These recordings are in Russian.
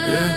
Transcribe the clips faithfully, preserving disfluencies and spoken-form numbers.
yeah.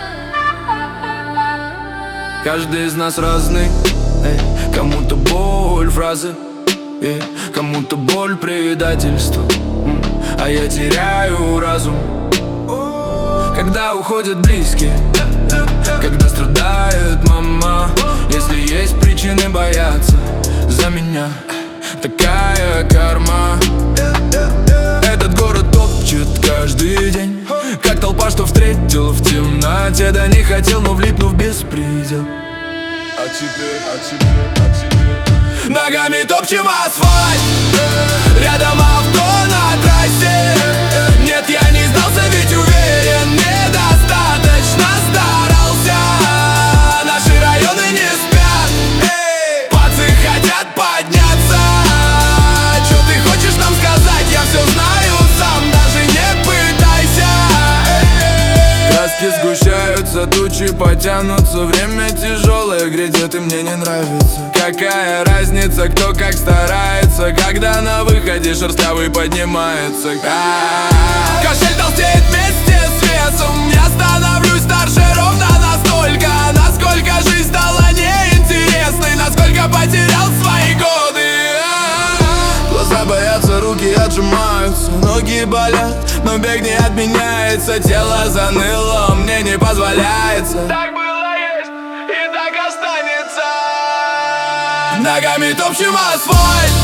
Каждый из нас разный, эй. Кому-то боль фразы, yeah. Кому-то боль предательства, а я теряю разум, когда уходят близкие, когда страдает мама. Если есть причины бояться за меня, такая карма. Этот город топчет каждый день, как толпа, что встретил в темноте. Да не хотел, но влипнув в беспредел. А теперь, а теперь, а теперь ногами топчем асфальт, рядом авто на трассе. Нет, я не сдался, ведь уверен, недостаточно старался. Наши районы не спят, эй, пацы хотят подняться. Чё ты хочешь нам сказать? Я все знаю сам, даже не пытайся, эй. Краски сгущаются, тучи потянутся. Время тяжелое, грядет и мне не нравится. Какая разница, кто как старается, когда на выходе шерстявый поднимается. А-а-а. Кошель толстеет вместе с весом. Я становлюсь старше ровно настолько, насколько жизнь стала неинтересной, насколько потерял свои годы. А-а-а. Глаза боятся, руки отжимаются, ноги болят, но бег не отменяется. Тело заныло, мне не позволяется. Так было, есть и так останется. Ногами топчем асфальт,